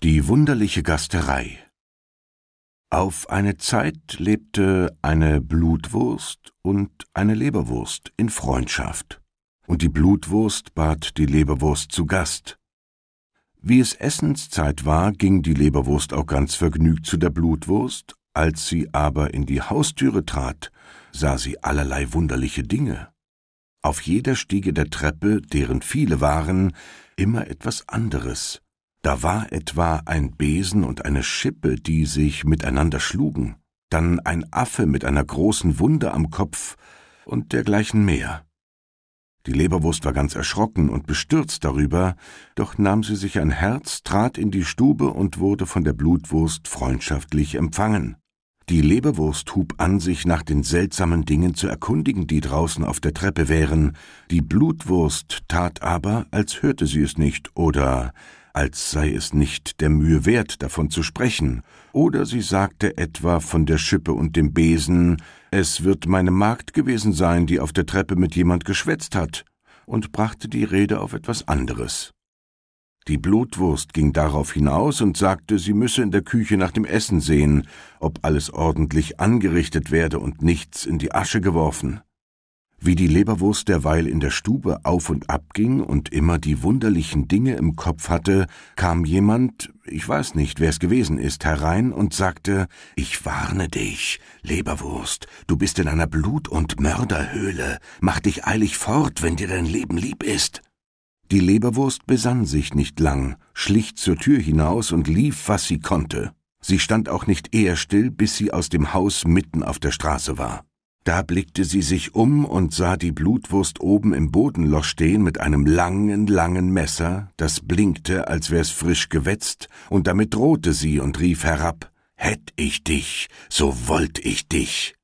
Die wunderliche Gasterei. Auf eine Zeit lebte eine Blutwurst und eine Leberwurst in Freundschaft, und die Blutwurst bat die Leberwurst zu Gast. Wie es Essenszeit war, ging die Leberwurst auch ganz vergnügt zu der Blutwurst, als sie aber in die Haustüre trat, sah sie allerlei wunderliche Dinge. Auf jeder Stiege der Treppe, deren viele waren, immer etwas anderes. Da war etwa ein Besen und eine Schippe, die sich miteinander schlugen, dann ein Affe mit einer großen Wunde am Kopf und dergleichen mehr. Die Leberwurst war ganz erschrocken und bestürzt darüber, doch nahm sie sich ein Herz, trat in die Stube und wurde von der Blutwurst freundschaftlich empfangen. Die Leberwurst hub an, sich nach den seltsamen Dingen zu erkundigen, die draußen auf der Treppe wären. Die Blutwurst tat aber, als hörte sie es nicht oder als sei es nicht der Mühe wert, davon zu sprechen, oder sie sagte etwa von der Schippe und dem Besen, es wird meine Magd gewesen sein, die auf der Treppe mit jemand geschwätzt hat, und brachte die Rede auf etwas anderes. Die Blutwurst ging darauf hinaus und sagte, sie müsse in der Küche nach dem Essen sehen, ob alles ordentlich angerichtet werde und nichts in die Asche geworfen. Wie die Leberwurst derweil in der Stube auf und ab ging und immer die wunderlichen Dinge im Kopf hatte, kam jemand, ich weiß nicht, wer es gewesen ist, herein und sagte, »Ich warne dich, Leberwurst, du bist in einer Blut- und Mörderhöhle, mach dich eilig fort, wenn dir dein Leben lieb ist.« Die Leberwurst besann sich nicht lang, schlich zur Tür hinaus und lief, was sie konnte. Sie stand auch nicht eher still, bis sie aus dem Haus mitten auf der Straße war. Da blickte sie sich um und sah die Blutwurst oben im Bodenloch stehen mit einem langen Messer, das blinkte, als wär's frisch gewetzt, und damit drohte sie und rief herab, »Hätt ich dich, so wollt ich dich!«